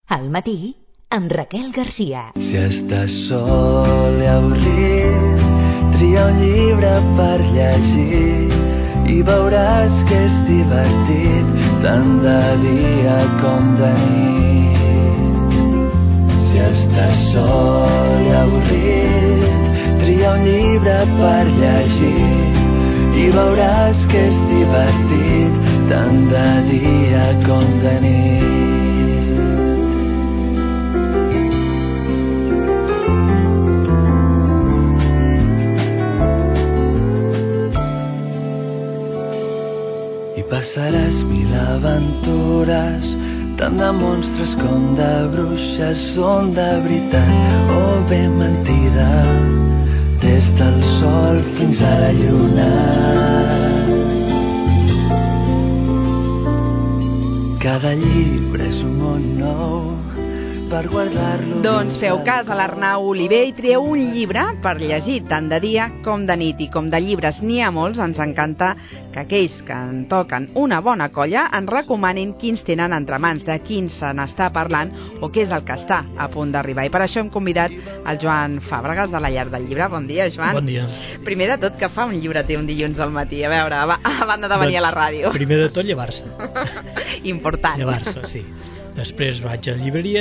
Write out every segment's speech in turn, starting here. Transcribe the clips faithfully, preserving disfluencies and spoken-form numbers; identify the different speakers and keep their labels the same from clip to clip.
Speaker 1: Al matí, amb Raquel Garcia.
Speaker 2: Si estàs sol i avorrit, tria un llibre per llegir i veuràs que és divertit, tant de dia com de nit. Si estàs sol i avorrit, tria un llibre per llegir i veuràs que és divertit, tant de dia com de nit. Passaràs mil aventures, tant de monstres com de bruixes, són de veritat o bé mentida, des del sol fins a la lluna. Cada llibre és un món nou per guardar-lo.
Speaker 3: Doncs feu cas a l'Arnau Oliver i trieu un llibre per llegir tant de dia com de nit. I com de llibres n'hi ha molts, ens encanta que aquells que en toquen una bona colla ens recomanin quins tenen entre mans, de quins se n'està parlant o què és el que està a punt d'arribar. I per això hem convidat el Joan Fàbregas de la Llar del Llibre. Bon dia, Joan.
Speaker 4: Bon dia.
Speaker 3: Primer de tot, que fa un llibreter un dilluns al matí? A veure, a, a banda de venir doncs, a la ràdio.
Speaker 4: Primer de tot, llevar-se.
Speaker 3: Important.
Speaker 4: Llevar-se, sí. Després vaig a la llibreria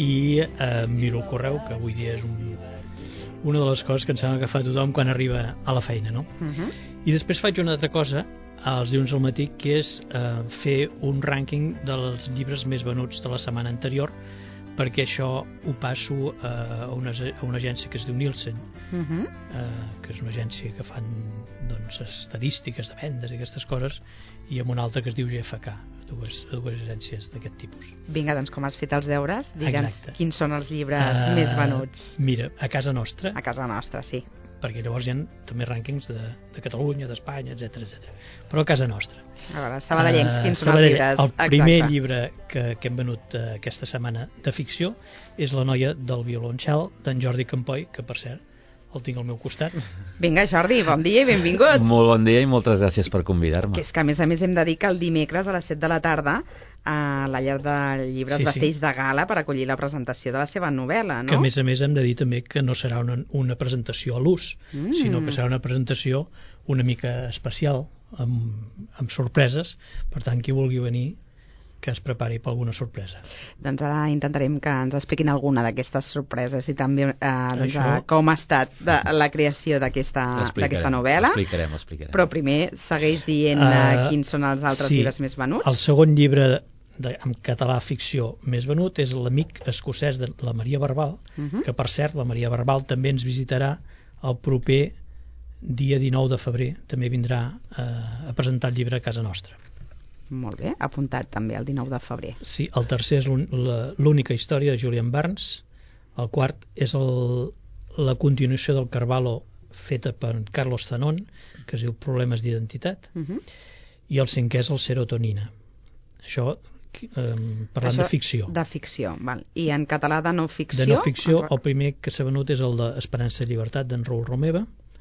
Speaker 4: i eh, miro el correu, que avui dia és un, una de les coses que em sembla que fa tothom quan arriba a la feina, no? Uh-huh. I després faig una altra cosa els dilluns al matí, que és eh, fer un rànquing dels llibres més venuts de la setmana anterior, perquè això ho passo eh, a, una, a una agència que es diu Nielsen, uh-huh. eh, que és una agència que fan doncs, estadístiques de vendes i aquestes coses, i amb una altra que es diu G F K, dues, dues agències d'aquest tipus.
Speaker 3: Vinga, doncs com has fet els deures, digue'ns
Speaker 4: Exacte.
Speaker 3: Quins són els llibres uh, més venuts.
Speaker 4: Mira, a casa nostra.
Speaker 3: A casa nostra, sí.
Speaker 4: Perquè llavors hi ha també rànquings de, de Catalunya, d'Espanya, etcètera, etcètera. Però a casa nostra.
Speaker 3: A veure, sabadellencs, quins uh, són els llibres?
Speaker 4: El primer Exacte. llibre que, que hem venut uh, aquesta setmana de ficció és La noia del violoncel, d'en Jordi Campoy, que per cert el tinc al meu costat.
Speaker 3: Vinga, Jordi, bon dia i benvingut.
Speaker 5: Molt bon dia i moltes gràcies per convidar-me.
Speaker 3: Que és que a més a més hem de dir que el dimecres a les set de la tarda a la Llar del Llibre es sí, vesteix sí. de gala per acollir la presentació de la seva novel·la, no?
Speaker 4: Que a més a més hem de dir també que no serà una, una presentació a l'ús, mm. sinó que serà una presentació una mica especial, amb, amb sorpreses, per tant qui vulgui venir que es prepari per alguna sorpresa.
Speaker 3: Doncs ara intentarem que ens expliquin alguna d'aquestes sorpreses i també eh, doncs, Això... com ha estat de, la creació d'aquesta novel·la.
Speaker 5: Explicarem, explicarem.
Speaker 3: Però primer segueix dient uh, quins són els altres
Speaker 4: sí,
Speaker 3: llibres més venuts.
Speaker 4: El segon llibre de, en català ficció més venut és L'amic escocès de la Maria Barbal, uh-huh. que per cert la Maria Barbal també ens visitarà el proper dia dinou de febrer, també vindrà eh, a presentar el llibre a casa nostra.
Speaker 3: Molt bé, apuntat també el dinou de febrer.
Speaker 4: Sí, el tercer és l'única història de Julian Barnes, el quart és el, la continuació del Carvalho feta per Carlos Zanon, que es diu Problemes d'identitat, uh-huh. i el cinquè és el Serotonina. Això eh, parlant
Speaker 3: Això
Speaker 4: de ficció.
Speaker 3: De ficció, val. I en català de no ficció?
Speaker 4: De no ficció, el primer que s'ha venut és el d'Esperança i llibertat d'en Raül Romeva,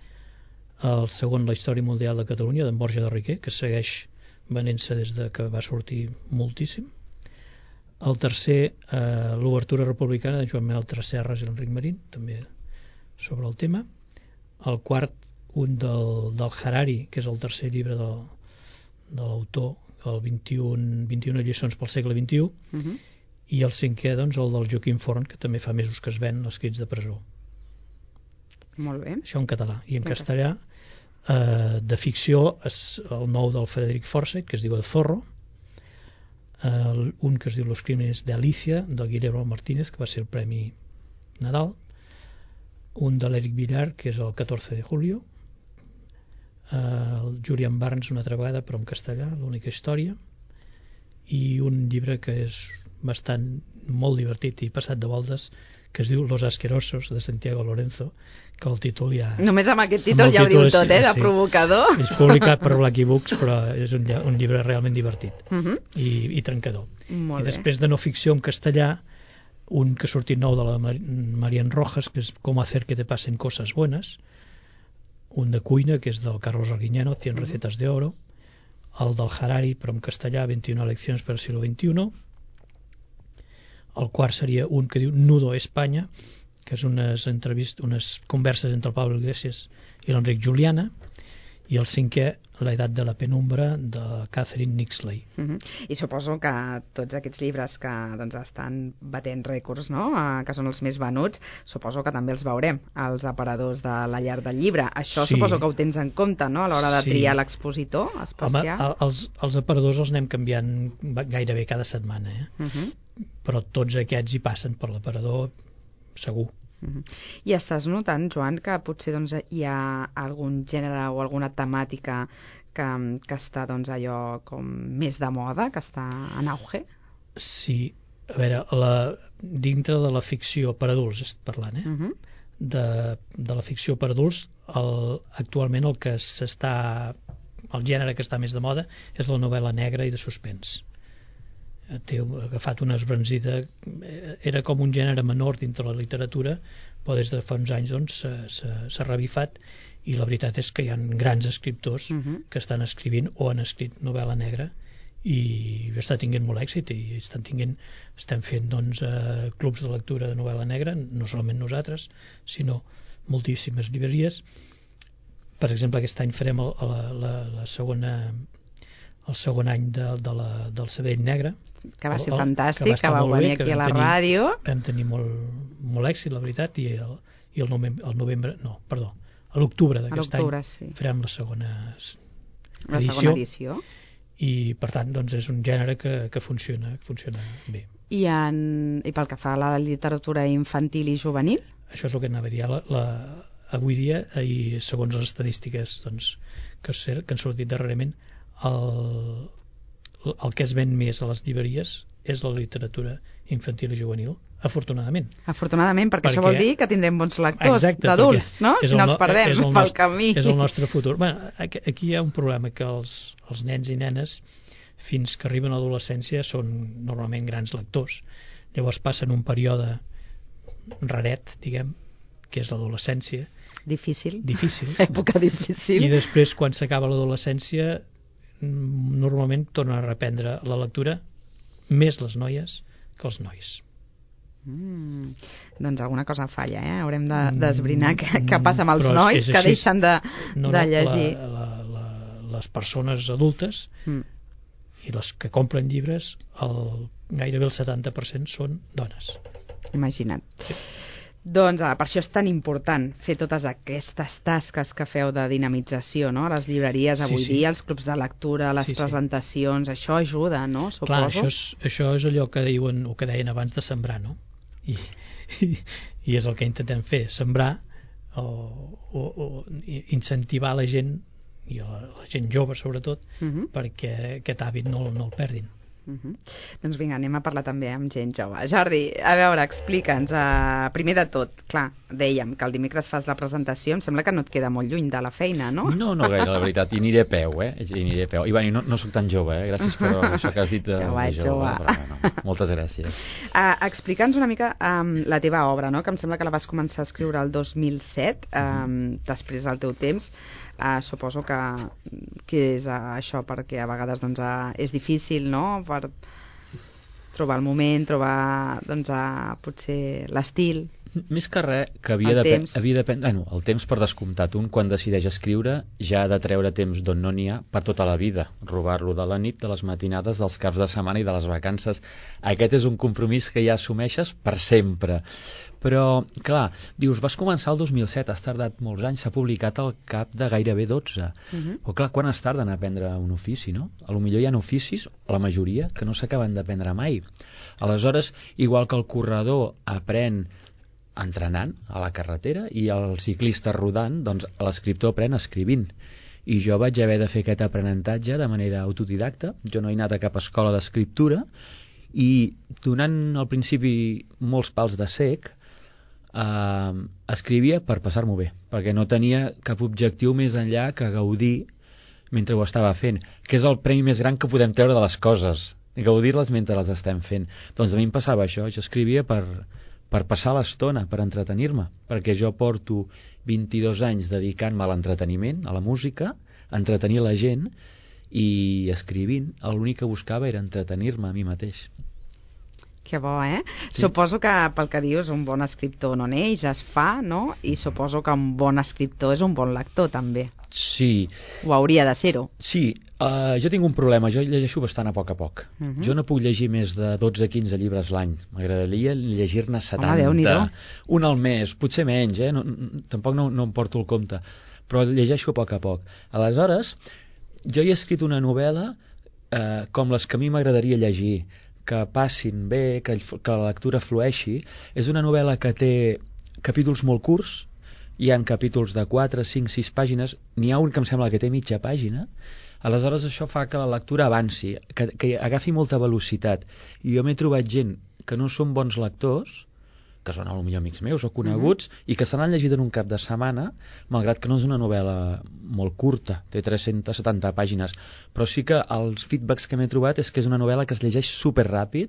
Speaker 4: el segon La història mundial de Catalunya d'en Borja de Riquer, que segueix venent-se des de que va sortir moltíssim. El tercer, eh, l'obertura republicana de Joan Manuel Tresserras i Enric Marín, també sobre el tema. El quart, un del, del Harari, que és el tercer llibre del, de l'autor, el vint-i-un, vint-i-una lliçons pel segle vint-i-u, uh-huh. i el cinquè, doncs, el del Joaquim Forn, que també fa mesos que es ven, Escrits de presó.
Speaker 3: Molt bé.
Speaker 4: Això en català. I en castellà, Uh, de ficció és el nou del Frederic Forsyth, que es diu El Zorro, uh, un que es diu Los crímenes de Alicia del Guillermo Martínez, que va ser el Premi Nadal, un de l'Eric Villar, que és el catorze de julio, uh, el Julian Barnes una altra vegada però en castellà, l'única història, i un llibre que és bastant molt divertit i passat de voltes, que es diu Los asquerosos, de Santiago Lorenzo, que el títol ja...
Speaker 3: Només amb aquest títol amb ja ho diu tot, eh, de sí, provocador.
Speaker 4: És publicat per Blacky Books, però és un, un llibre realment divertit uh-huh. i, i trencador.
Speaker 3: Molt
Speaker 4: I després bé. De no ficció en castellà, un que ha sortit nou de la Mar Marian Rojas, que és Com hacer que te pasen cosas buenas, un de cuina, que és del Carlos Arguiñano, cien uh-huh. recetas de oro, el del Harari, però en castellà, veintiuna lecciones per al siglo veintiuno, el quart seria un que diu Nudo Espanya, que és unes entrevistes, unes converses entre el Pablo Iglesias i l'Enric Juliana, i el cinquè, La edat de la penumbra, de Catherine Nixley.
Speaker 3: Uh -huh. I suposo que tots aquests llibres que doncs, estan batent rècords, no? Uh, que són els més venuts, suposo que també els veurem als aparadors de la llar del llibre. Això sí. Suposo que ho tens en compte, no?, a l'hora de sí. triar l'expositor especial.
Speaker 4: Home, els, els aparadors els anem canviant gairebé cada setmana, eh? Uh -huh. Però tots aquests hi passen per l'aparador segur.
Speaker 3: Uh-huh. I estàs notant, Joan, que potser doncs, hi ha algun gènere o alguna temàtica que, que està doncs, allò com més de moda, que està en auge?
Speaker 4: Sí, a veure, la, dintre de la ficció per adults, estic parlant, eh? Uh-huh. de, de la ficció per adults, el, actualment el que s'està, el gènere que està més de moda és la novel·la negra i de suspens. Té agafat una esbranzida, era com un gènere menor dintre la literatura, però des de fa uns anys doncs, s'ha revifat, i la veritat és que hi ha grans escriptors uh-huh. que estan escrivint o han escrit novel·la negra i està tinguent molt èxit, i estan tinguent, estem fent doncs, eh, clubs de lectura de novel·la negra, no solament nosaltres, sinó moltíssimes llibreries. Per exemple, aquest any farem el, la, la, la segona el segon any de, de la, del Sabell Negre,
Speaker 3: que va ser
Speaker 4: el,
Speaker 3: fantàstic,
Speaker 4: que, va
Speaker 3: que vau venir aquí a la
Speaker 4: tenir,
Speaker 3: ràdio.
Speaker 4: Vam tenir molt, molt èxit, la veritat, i el, i el, novembre, el novembre, no, perdó, a l'octubre d'aquest any
Speaker 3: sí.
Speaker 4: farem la segona
Speaker 3: la
Speaker 4: edició,
Speaker 3: segona edició.
Speaker 4: I per tant doncs, és un gènere que, que funciona, que funciona bé.
Speaker 3: I, en, I pel que fa a la literatura infantil i juvenil?
Speaker 4: Això és el que anava a dir. La, la, avui dia, i segons les estadístiques doncs, que, que han sortit darrerament, el, el que es ven més a les llibreries és la literatura infantil i juvenil, afortunadament.
Speaker 3: Afortunadament, perquè, perquè això vol dir que tindrem bons lectors d'adults, no? Si no els perdem pel nostre, camí.
Speaker 4: És el nostre futur. Bueno, aquí hi ha un problema, que els, els nens i nenes, fins que arriben a l'adolescència, són normalment grans lectors. Llavors passen un període raret, diguem, que és l'adolescència.
Speaker 3: Difícil.
Speaker 4: Difícil.
Speaker 3: Època difícil.
Speaker 4: I després, quan s'acaba l'adolescència, normalment tornen a reprendre la lectura, més les noies que els nois.
Speaker 3: Mm, doncs alguna cosa falla, eh? Haurem de d'esbrinar què, què passa amb els
Speaker 4: Però
Speaker 3: nois que deixen de,
Speaker 4: no, no,
Speaker 3: de llegir.
Speaker 4: La, la, la, les persones adultes mm. i les que compren llibres, el, gairebé el setanta per cent són dones.
Speaker 3: Imagina't. Sí. Doncs ah, per això és tan important fer totes aquestes tasques que feu de dinamització, no?, a les llibreries avui sí, sí. dia, els clubs de lectura, les sí, presentacions, sí. Això ajuda, no?, suposo.
Speaker 4: Clar, això és, això és allò que diuen, o que deien abans de sembrar, no? I, i, i és el que intentem fer, sembrar o, o, o incentivar la gent, i la, la gent jove sobretot, uh-huh. perquè aquest hàbit no, no el perdin.
Speaker 3: Uh-huh. Doncs vinga, anem a parlar també amb gent jove. Jordi, a veure, explica'ns, uh, primer de tot, clar, dèiem que el dimecres fas la presentació, em sembla que no et queda molt lluny de la feina, no?
Speaker 5: No, no gaire, la veritat, i aniré a peu, eh? I aniré a peu. I bueno, no, no soc tan jove, eh? Gràcies per això que has dit de,
Speaker 3: jove,
Speaker 5: de jove,
Speaker 3: jove.
Speaker 5: Però, bueno, moltes gràcies.
Speaker 3: Uh, explica'ns una mica um, la teva obra, no?, que em sembla que la vas començar a escriure el dos mil set, um, uh-huh. després del teu temps. Uh, suposo que, que és uh, això perquè a vegades doncs, uh, és difícil, no?, per trobar el moment, trobar doncs, uh, potser l'estil.
Speaker 5: Més que res, que havia
Speaker 3: el
Speaker 5: de,
Speaker 3: temps.
Speaker 5: havia de bueno, el temps per descomptat. Un, quan decideix escriure, ja ha de treure temps d'on no n'hi ha per tota la vida. Robar-lo de la nit, de les matinades, dels caps de setmana i de les vacances. Aquest és un compromís que ja assumeixes per sempre. Però, clar, dius, vas començar el dos mil set, has tardat molts anys, s'ha publicat al cap de gairebé dotze. Uh-huh. Però, clar, quan es tarda en aprendre un ofici, no? A lo millor hi ha oficis, la majoria, que no s'acaben d'aprendre mai. Aleshores, igual que el corredor aprèn entrenant a la carretera i el ciclista rodant, doncs l'escriptor aprèn escrivint. I jo vaig haver de fer aquest aprenentatge de manera autodidacta. Jo no he anat a cap escola d'escriptura i donant al principi molts pals de cec, eh, escrivia per passar-m'ho bé, perquè no tenia cap objectiu més enllà que gaudir mentre ho estava fent, que és el premi més gran que podem treure de les coses, gaudir-les mentre les estem fent. Doncs a mi em passava això, jo escrivia per, per passar l'estona, per entretenir-me, perquè jo porto vint-i-dos anys dedicant-me a l'entreteniment, a la música, a entretenir la gent, i escrivint l'únic que buscava era entretenir-me a mi mateix.
Speaker 3: Que bo, eh?
Speaker 5: Sí.
Speaker 3: Suposo que, pel que dius, un bon escriptor no neix, es fa, no? I suposo que un bon escriptor és un bon lector, també.
Speaker 5: Sí.
Speaker 3: O hauria de ser-ho.
Speaker 5: Sí, uh, jo tinc un problema, jo llegeixo bastant a poc a poc. Uh -huh. Jo no puc llegir més de dotze a quinze llibres l'any. M'agradaria llegir-ne setanta.
Speaker 3: Home, Déu-n'hi-do.
Speaker 5: Un al mes, potser menys, eh? No, tampoc no, no em porto el compte. Però llegeixo a poc a poc. Aleshores, jo he escrit una novel·la eh, com les que a mi m'agradaria llegir, que passin bé, que, que la lectura flueixi. És una novel·la que té capítols molt curts, hi ha capítols de quatre, cinc, sis pàgines, n'hi ha un que em sembla que té mitja pàgina, aleshores això fa que la lectura avanci, que, que agafi molta velocitat. I jo m'he trobat gent que no són bons lectors, que són potser amics meus o coneguts, mm-hmm. i que se l'han llegit en un cap de setmana, malgrat que no és una novel·la molt curta, té tres-centes setanta pàgines, però sí que els feedbacks que m'he trobat és que és una novel·la que es llegeix superràpid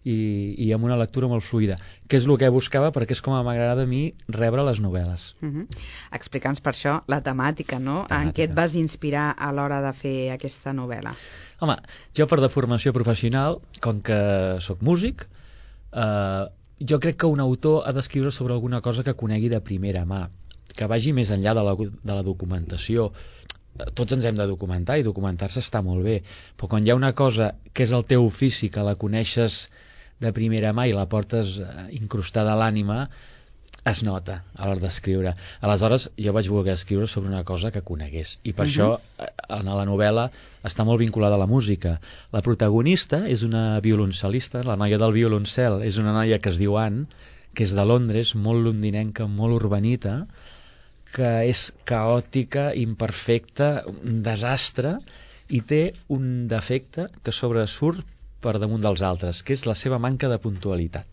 Speaker 5: i, i amb una lectura molt fluida, que és el que buscava, perquè és com m'agrada a mi rebre les novel·les.
Speaker 3: Mm-hmm. Explica'ns per això la temàtica, no? Temàtica. En què et vas inspirar a l'hora de fer aquesta novel·la?
Speaker 5: Home, jo per de formació professional, com que sóc músic, eh, jo crec que un autor ha d'escriure sobre alguna cosa que conegui de primera mà, que vagi més enllà de la, de la documentació. Tots ens hem de documentar i documentar-se està molt bé, però quan hi ha una cosa que és el teu ofici, que la coneixes de primera mà i la portes incrustada a l'ànima, es nota a l'hora d'escriure. Aleshores jo vaig voler escriure sobre una cosa que conegués, i per uh-huh. això en la novel·la està molt vinculada a la música. La protagonista és una violoncel·lista, la noia del violoncel és una noia que es diu Anne, que és de Londres, molt londinenca, molt urbanita, que és caòtica, imperfecta, un desastre, i té un defecte que sobresurt per damunt dels altres, que és la seva manca de puntualitat.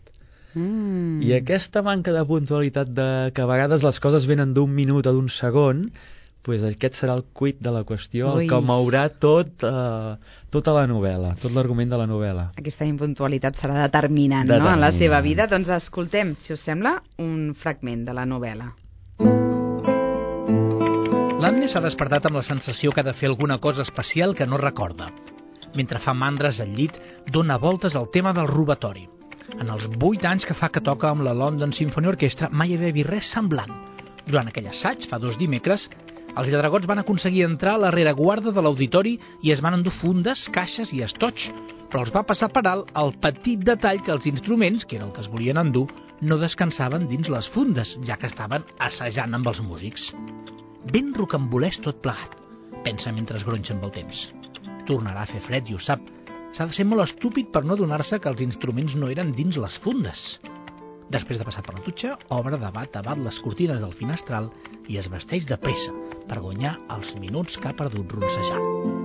Speaker 5: Mm. I aquesta manca de puntualitat, de que a vegades les coses venen d'un minut o d'un segon, pues aquest serà el quid de la qüestió, Ui. el que mourà tot, uh, tota la novel·la, tot l'argument de la novel·la.
Speaker 3: Aquesta impuntualitat serà determinant, determinant. No? En la seva vida. Doncs escoltem, si us sembla, un fragment de la novel·la.
Speaker 6: L'Anne s'ha despertat amb la sensació que ha de fer alguna cosa especial que no recorda. Mentre fa mandres al llit, dona voltes al tema del robatori. En els vuit anys que fa que toca amb la London Symphony Orchestra mai havia vist res semblant. Durant aquell assaig, fa dos dimecres, els lladregots van aconseguir entrar a la rereguarda de l'auditori i es van endur fundes, caixes i estoig, però els va passar per alt el petit detall que els instruments, que era el que es volien endur, no descansaven dins les fundes, ja que estaven assajant amb els músics. Ben rocambolès tot plegat, pensa mentre es gronxa amb el temps. Tornarà a fer fred i ho sap. S'ha de ser molt estúpid per no adonar-se que els instruments no eren dins les fundes. Després de passar per la dutxa, obre de bat a bat les cortines del finestral i es vesteix de pressa per guanyar els minuts que ha perdut ronsejant.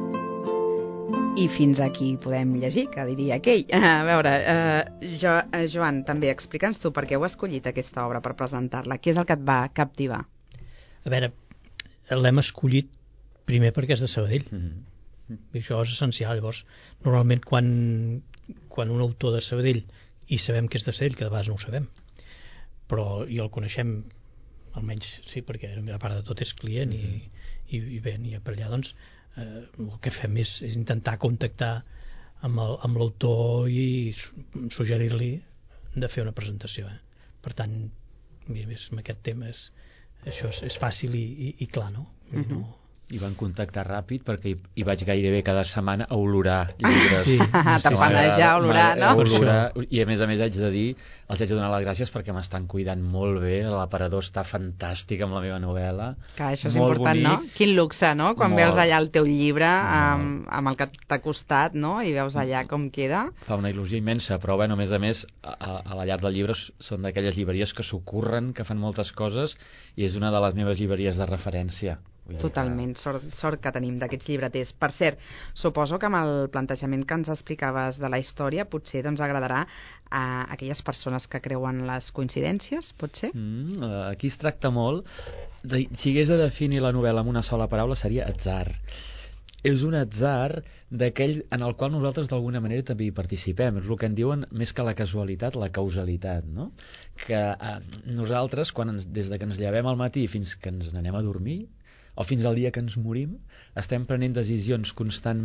Speaker 3: I fins aquí podem llegir, que diria aquell. A veure, eh, jo, eh, Joan, també explica'ns tu per què heu escollit aquesta obra per presentar-la. Què és el que et va captivar?
Speaker 4: A veure, l'hem escollit primer perquè és de Sabadell. Mm-hmm. I això és essencial. Llavors, normalment quan, quan un autor de Sabadell, i sabem que és de Sabadell, que de vegades no ho sabem, però i el coneixem, almenys sí, perquè a part de tot és client, mm-hmm. i, i, i ven, i per allà doncs eh, el que fem és, és intentar contactar amb el, amb l'autor i suggerir-li de fer una presentació, eh? Per tant, més amb aquest tema és, això és, és fàcil i, i, i clar, no? Mm-hmm. no
Speaker 5: I van contactar ràpid perquè hi, hi vaig gairebé cada setmana a olorar llibres.
Speaker 3: Sí, tapanejar, olorar, no?
Speaker 5: Olorar, i a més a més haig de dir, els haig de donar les gràcies perquè m'estan cuidant molt bé, l'aparador està fantàstic amb la meva novel·la.
Speaker 3: Que això és
Speaker 5: molt
Speaker 3: important,
Speaker 5: bonic.
Speaker 3: No? Quin luxe, no? Quan
Speaker 5: molt.
Speaker 3: Veus allà el teu llibre amb, amb el que t'ha costat, no? I veus allà com queda.
Speaker 5: Fa una il·lusió immensa, però bueno, a més a més, a, a la llar del llibre són d'aquelles llibreries que s'ocorren, que fan moltes coses, i és una de les meves llibreries de referència.
Speaker 3: Totalment, sort, sort que tenim d'aquests llibreters. Per cert, suposo que amb el plantejament que ens explicaves de la història potser doncs agradarà a aquelles persones que creuen les coincidències, pot ser?
Speaker 5: Mm, aquí es tracta molt de, si hagués de definir la novel·la amb una sola paraula seria atzar. És un atzar d'aquell en el qual nosaltres d'alguna manera també hi participem. És el que en diuen més que la casualitat, la causalitat, no? Que eh, nosaltres, quan ens, des de que ens llevem al matí fins que ens n'anem a dormir, o fins al dia que ens morim, estem prenent decisions constantment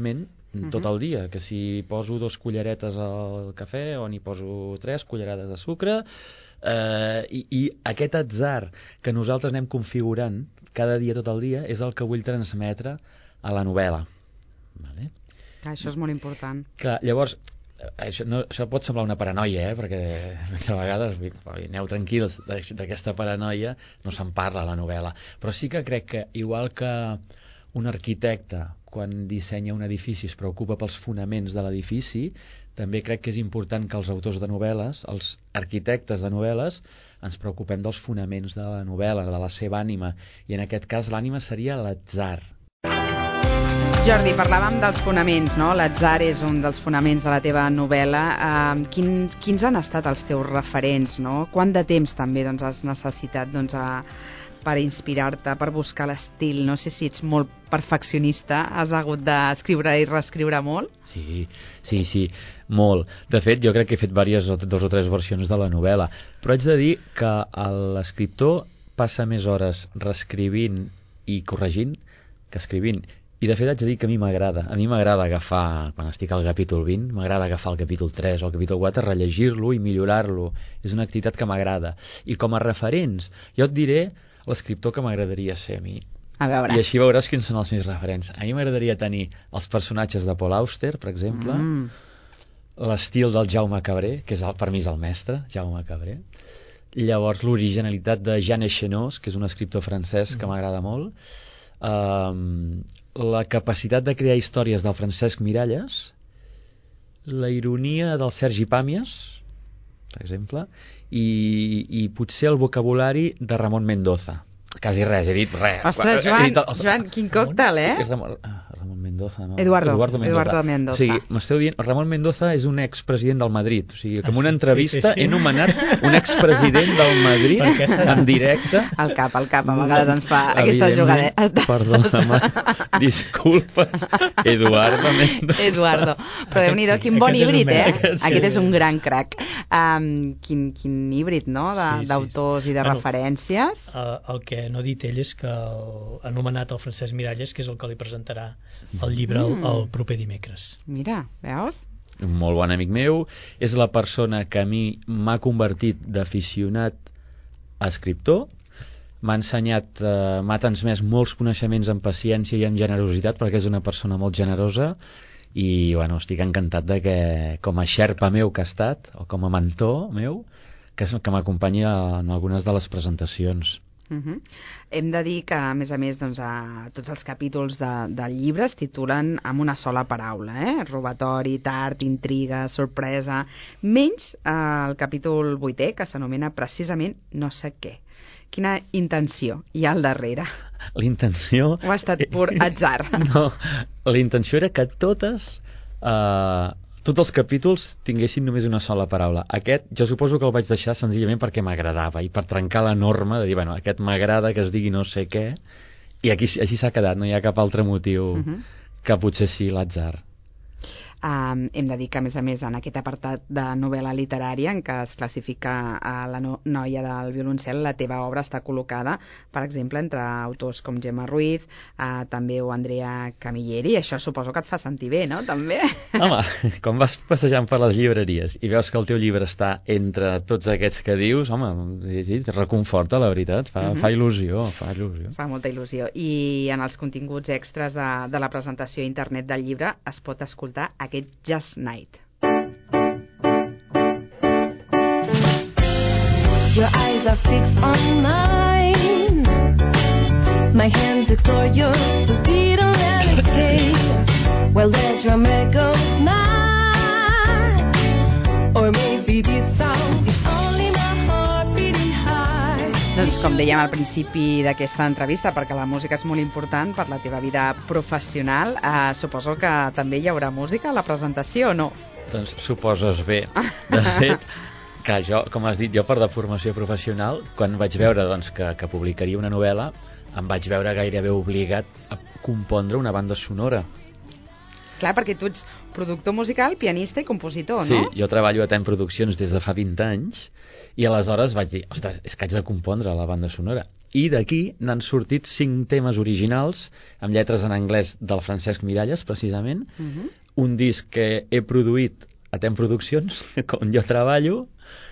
Speaker 5: uh-huh. tot el dia, que si poso dos culleretes al cafè o n'hi poso tres cullerades de sucre, eh, i, i aquest atzar que nosaltres anem configurant cada dia, tot el dia, és el que vull transmetre a la novel·la. Vale?
Speaker 3: Que això és molt important.
Speaker 5: Clar, llavors, això, no, això pot semblar una paranoia, eh? perquè, perquè a vegades aneu tranquils d'aquesta paranoia, no se'n parla a la novel·la, però sí que crec que igual que un arquitecte quan dissenya un edifici es preocupa pels fonaments de l'edifici, també crec que és important que els autors de novel·les, els arquitectes de novel·les, ens preocupem dels fonaments de la novel·la, de la seva ànima, i en aquest cas l'ànima seria l'atzar.
Speaker 3: Jordi, parlàvem dels fonaments, no? L'atzar és un dels fonaments de la teva novel·la. Uh, quin, quins han estat els teus referents, no? Quant de temps també doncs, has necessitat doncs, a, per inspirar-te, per buscar l'estil? No sé si ets molt perfeccionista, has hagut d'escriure i reescriure molt?
Speaker 5: Sí, sí, sí, molt. De fet, jo crec que he fet diverses, dos o tres versions de la novel·la, però haig de dir que l'escriptor passa més hores reescrivint i corregint que escrivint. I de fet haig de dir que a mi m'agrada. A mi m'agrada agafar, quan estic al capítol vint, m'agrada agafar el capítol tres o el capítol quatre, rellegir-lo i millorar-lo. És una activitat que m'agrada. I com a referents, jo et diré l'escriptor que m'agradaria ser a mi.
Speaker 3: A veure.
Speaker 5: I així veuràs quins són els meus referents. A mi m'agradaria tenir els personatges de Paul Auster, per exemple, mm. l'estil del Jaume Cabré, que és el, per mi és el mestre, Jaume Cabré. Llavors l'originalitat de Jean Echenós, que és un escriptor francès mm. que m'agrada molt. Um, la capacitat de crear històries del Francesc Miralles, la ironia del Sergi Pàmies, per exemple, i, i potser el vocabulari de Ramon Mendoza. Quasi res, he dit res.
Speaker 3: Ostres, Joan, dit, el, Joan quin còctel, eh?
Speaker 5: Ramon, Ramon Mendoza, no?
Speaker 3: Eduardo,
Speaker 5: Eduardo Mendoza.
Speaker 3: Eduardo Mendoza.
Speaker 5: O sigui, m'esteu dient, Ramon Mendoza és un expresident del Madrid. O sigui, que en una entrevista sí, sí, sí. he nomenat un expresident del Madrid en directe.
Speaker 3: Al cap, al cap, a vegades ens fa aquesta jugada.
Speaker 5: Perdona, disculpes, Eduardo Mendoza.
Speaker 3: Eduardo. Però déu-n'hi-do, quin bon híbrid, eh? Aquest, aquest és un gran crac. Um, quin, quin híbrid, no?, d'autors sí, sí, sí. i de bueno, referències.
Speaker 4: Uh, el que no ha dit ell és que el, ha anomenat el Francesc Miralles, que és el que li presentarà el llibre mm. el, el proper dimecres.
Speaker 3: Mira, veus?
Speaker 5: Un molt bon amic meu, és la persona que a mi m'ha convertit d'aficionat a escriptor, m'ha ensenyat, eh, m'ha transmès molts coneixements en paciència i en generositat, perquè és una persona molt generosa, i bueno, estic encantat de que com a xerpa meu que ha estat, o com a mentor meu, que, que m'acompanyi en algunes de les presentacions.
Speaker 3: Uh-huh. Hem de dir que, a més a més, doncs, a tots els capítols de, del llibre es titulen amb una sola paraula, eh? Robatori, tard, intriga, sorpresa, menys eh, el capítol vuitè, que s'anomena precisament no sé què. Quina intenció hi ha al darrere?
Speaker 5: La intenció...
Speaker 3: O ha estat pur atzar?
Speaker 5: No, la intenció era que totes... Eh... tots els capítols tinguessin només una sola paraula. Aquest, jo suposo que el vaig deixar senzillament perquè m'agradava i per trencar la norma de dir, bueno, aquest m'agrada que es digui no sé què, i aquí, així s'ha quedat, no hi ha cap altre motiu uh-huh. que potser sí l'atzar.
Speaker 3: Um, hem de dir que, a més a més, en aquest apartat de novel·la literària en què es classifica a la no noia del violoncel, la teva obra està col·locada, per exemple, entre autors com Gemma Ruiz, uh, també o Andrea Camilleri, i això suposo que et fa sentir bé, no?, també?
Speaker 5: Home, quan vas passejant per les llibreries i veus que el teu llibre està entre tots aquests que dius, home, sí, sí, reconforta, la veritat, fa, uh-huh. fa il·lusió, fa il·lusió.
Speaker 3: Fa molta il·lusió. I en els continguts extras de, de la presentació a internet del llibre es pot escoltar aquest Just Night. Your eyes are fixed on mine. My hands explore your forbidden landscape. While the drum echoes mine. Or maybe this song is only my heart beating high. Doncs com dèiem al principi d'aquesta entrevista, perquè la música és molt important per la teva vida professional, eh, suposo que també hi haurà música a la presentació, o no?
Speaker 5: Doncs suposes bé. De fet, que jo, com has dit, jo per de formació professional, quan vaig veure doncs, que, que publicaria una novel·la, em vaig veure gairebé obligat a compondre una banda sonora.
Speaker 3: Clar, perquè tu ets productor musical, pianista i compositor,
Speaker 5: sí,
Speaker 3: no?
Speaker 5: Sí, jo treballo a T E M Produccions des de fa vint anys, i aleshores vaig dir, ostres, és que haig de compondre la banda sonora. i d'aquí n'han sortit cinc temes originals amb lletres en anglès del Francesc Miralles, precisament, uh-huh. un disc que he produït a Tem Produccions, on jo treballo,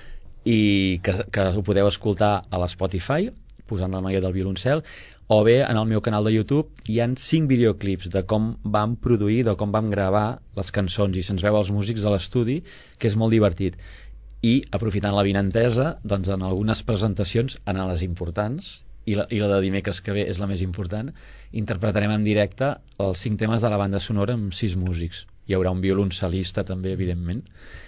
Speaker 5: i que, que ho podeu escoltar a l'Spotify, posant la noia del violoncel, o bé en el meu canal de YouTube hi han cinc videoclips de com vam produir, de com vam gravar les cançons, i se'ns veu els músics de l'estudi, que és molt divertit. I, aprofitant la vinentesa, doncs en algunes presentacions, en les importants, i la, i la de dimecres que ve és la més important, interpretarem en directe els cinc temes de la banda sonora amb sis músics. Hi haurà un violoncelista també, evidentment,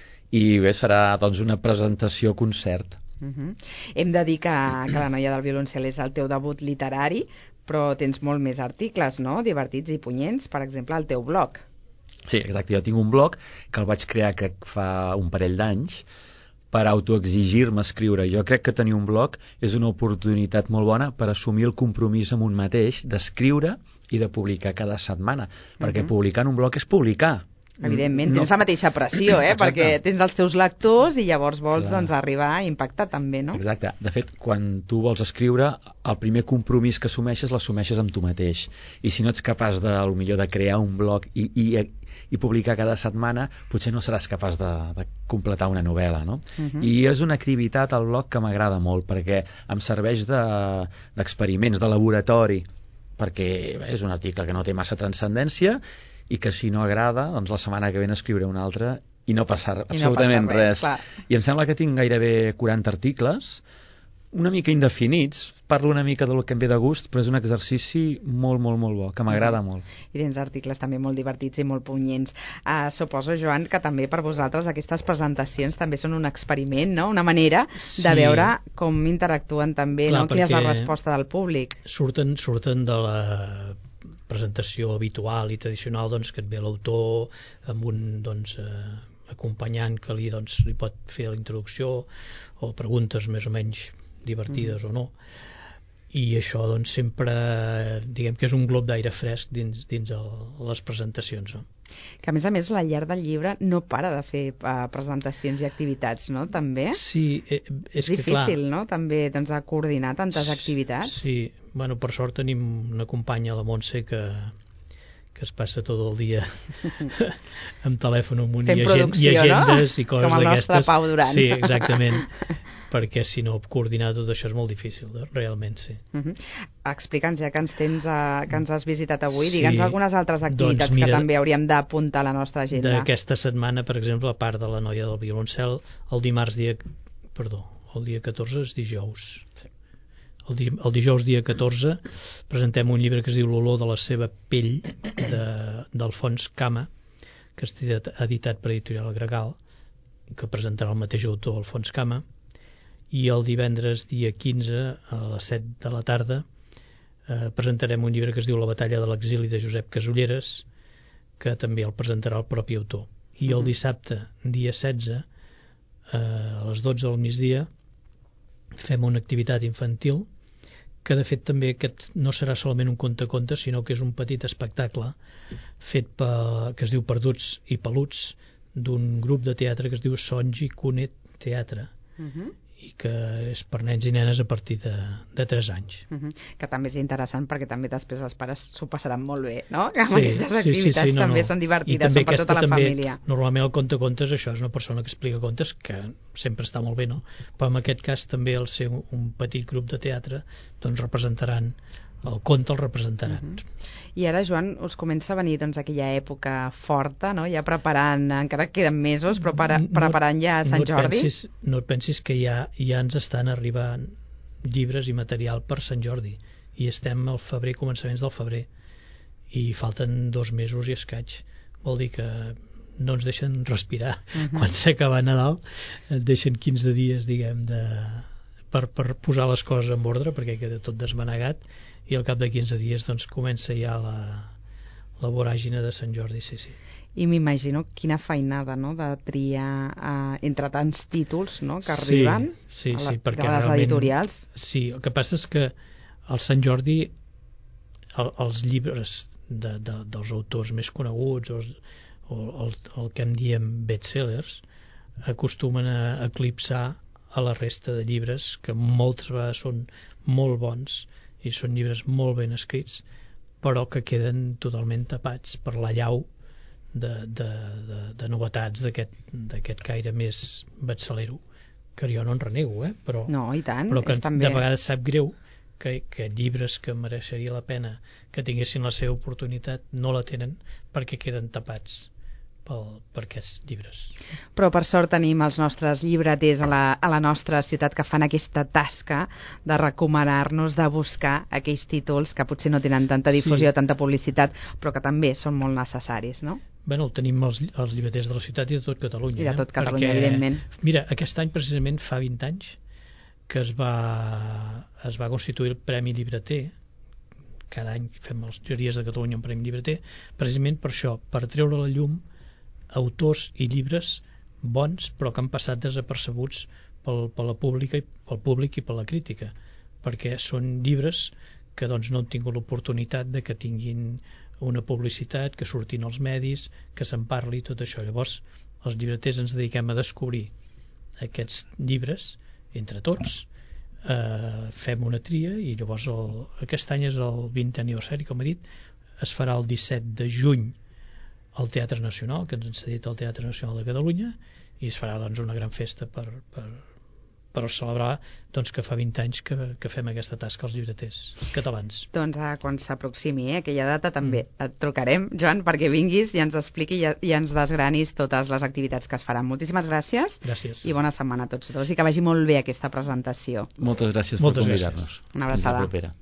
Speaker 5: i bé, serà doncs una presentació concert.
Speaker 3: Uh-huh. Hem de dir que, que la noia del violoncel és el teu debut literari, però tens molt més articles, no?, divertits i punyents, per exemple, al teu blog.
Speaker 5: Sí, exacte, jo tinc un blog que el vaig crear que fa un parell d'anys per autoexigir-me escriure. Jo crec que tenir un blog és una oportunitat molt bona per assumir el compromís amb un mateix d'escriure i de publicar cada setmana, perquè uh-huh. publicar en un blog és publicar.
Speaker 3: Evidentment, no. Tens la mateixa pressió, eh? Perquè tens els teus lectors i llavors vols doncs, arribar a impactar també, no?
Speaker 5: Exacte. De fet, quan tu vols escriure, el primer compromís que assumeixes l'assumeixes amb tu mateix. I si no ets capaç de, potser de crear un blog i, i, i publicar cada setmana, potser no seràs capaç de, de completar una novel·la, no? Uh-huh. I és una activitat al blog que m'agrada molt, perquè em serveix de, d'experiments, de laboratori, perquè bé, és un article que no té massa transcendència, i que si no agrada, doncs la setmana que ve n'escriuré una altra i no passar absolutament
Speaker 3: no res. res.
Speaker 5: I em sembla que tinc gairebé quaranta articles, una mica indefinits, parlo una mica del que em ve de gust, però és un exercici molt, molt, molt bo, que m'agrada mm. molt.
Speaker 3: I tens articles també molt divertits i molt punyents. Uh, suposo, Joan, que també per vosaltres aquestes presentacions també són un experiment, no?, una manera sí. de veure com interactuen també, clar, no?, quina és la resposta del públic.
Speaker 4: Surten, surten de la presentació habitual i tradicional, doncs, que et ve l'autor amb un doncs, eh, acompanyant que li, doncs, li pot fer la introducció o preguntes més o menys divertides mm. o no, i això doncs sempre diguem que és un glob d'aire fresc dins, dins el, les presentacions, no?
Speaker 3: Que a més a més la llar del llibre no para de fer uh, presentacions i activitats, no? També?
Speaker 4: Sí, eh, és,
Speaker 3: és difícil,
Speaker 4: que, clar,
Speaker 3: no? També doncs, a coordinar tantes activitats.
Speaker 4: Sí, bueno, per sort tenim una companya, la Montse, que que es passa tot el dia amb telèfon amunt i, agent, i agendes, no? I coses d'aquestes.
Speaker 3: Com el nostre Pau Duran.
Speaker 4: Sí, exactament. Perquè si no, coordinar tot això és molt difícil, realment, sí.
Speaker 3: Uh-huh. Explica'ns, ja que ens tens, uh, que ens has visitat avui, sí. Digue'ns algunes altres activitats doncs mira, que també hauríem d'apuntar a la nostra agenda.
Speaker 4: D'aquesta setmana, per exemple, a part de la noia del violoncel, el dimarts dia... Perdó, el dia catorze és dijous. Sí. El, di, el dijous dia catorze presentem un llibre que es diu L'olor de la seva pell, de, d'Alfons Cama, que està editat per Editorial Gregal, que presentarà el mateix autor, Alfons Cama. I el divendres dia quinze a les set de la tarda eh, presentarem un llibre que es diu La batalla de l'exili de Josep Casulleres, que també el presentarà el propi autor. I el dissabte dia setze eh, a les dotze del migdia fem una activitat infantil que de fet també aquest no serà solament un conte-contes, sinó que és un petit espectacle fet per, que es diu Perduts i Peluts, d'un grup de teatre que es diu Songi Cunet Teatre. Uh-huh. I que és per nens i nenes a partir de, de tres anys. Uh-huh.
Speaker 3: Que també és interessant perquè també després els pares s'ho passaran molt bé, no? Que amb
Speaker 4: sí,
Speaker 3: aquestes
Speaker 4: sí,
Speaker 3: activitats
Speaker 4: sí, sí, no,
Speaker 3: també
Speaker 4: no.
Speaker 3: són divertides, són per tota la
Speaker 4: també,
Speaker 3: família.
Speaker 4: Normalment el conte-contes això és una persona que explica contes, que sempre està molt bé, no? Però en aquest cas també el ser un petit grup de teatre doncs representaran el conte, el representaran. Uh-huh.
Speaker 3: I ara, Joan, us comença a venir doncs, aquella època forta, no? Ja preparant, encara queden mesos, però para, preparant ja Sant
Speaker 4: no
Speaker 3: Jordi.
Speaker 4: Pensis, no et pensis que ja, ja ens estan arribant llibres i material per Sant Jordi, i estem al febrer, començaments del febrer, i falten dos mesos i escaig. Vol dir que no ens deixen respirar. Uh-huh. Quan s'acaba Nadal et deixen quinze dies, diguem, de... Per, per posar les coses en ordre, perquè queda tot desmanegat, i al cap de quinze dies doncs comença ja la, la voràgine de Sant Jordi, sí, sí.
Speaker 3: I m'imagino quina feinada, no?, de triar uh, entre tants títols, no?, que arriben
Speaker 4: sí, sí,
Speaker 3: a la,
Speaker 4: sí, perquè
Speaker 3: de les editorials.
Speaker 4: Sí, el que passa és que al Sant Jordi el, els llibres de, de, dels autors més coneguts o, o el, el que en diem bestsellers acostumen a eclipsar a la resta de llibres, que moltes vegades són molt bons i són llibres molt ben escrits, però que queden totalment tapats per la llau de, de, de, de novetats d'aquest caire més betsalero, que jo no en renego, eh? però,
Speaker 3: no, i tant,
Speaker 4: però que
Speaker 3: també...
Speaker 4: de vegades sap greu que, que llibres que mereixeria la pena que tinguessin la seva oportunitat no la tenen perquè queden tapats pel, per aquests llibres.
Speaker 3: Però per sort tenim els nostres llibreters a la, a la nostra ciutat que fan aquesta tasca de recomanar-nos, de buscar aquells títols que potser no tenen tanta difusió, sí. tanta publicitat, però que també són molt necessaris, no?
Speaker 4: Bueno, tenim els, els llibreters de la ciutat i de tot Catalunya.
Speaker 3: I de tot Catalunya,
Speaker 4: perquè,
Speaker 3: evidentment.
Speaker 4: Mira, aquest any precisament fa vint anys que es va, es va constituir el Premi Llibreter. Cada any fem els diaris de Catalunya un Premi Llibreter, precisament per això, per treure a la llum autors i llibres bons però que han passat desapercebuts pel, per la pública, pel públic i per la crítica, perquè són llibres que doncs, no han tingut l'oportunitat de que tinguin una publicitat, que surtin als medis, que se'n parli, tot això. Llavors els llibreters ens dediquem a descobrir aquests llibres entre tots, eh, fem una tria i llavors el, aquest any és el vintè aniversari, com he dit, es farà el disset de juny al Teatre Nacional, que ens han cedit al Teatre Nacional de Catalunya, i es farà doncs, una gran festa per, per, per celebrar doncs, que fa vint anys que, que fem aquesta tasca als llibreters catalans.
Speaker 3: Doncs eh, quan s'aproximi eh, aquella data també mm. et trucarem, Joan, perquè vinguis i ens expliqui i, i ens desgranis totes les activitats que es faran. Moltíssimes gràcies,
Speaker 4: gràcies.
Speaker 3: I bona setmana a tots dos i que vagi molt bé aquesta presentació.
Speaker 5: Moltes gràcies
Speaker 4: Moltes
Speaker 5: per convidar-nos.
Speaker 3: Una abraçada.
Speaker 5: Fins la propera.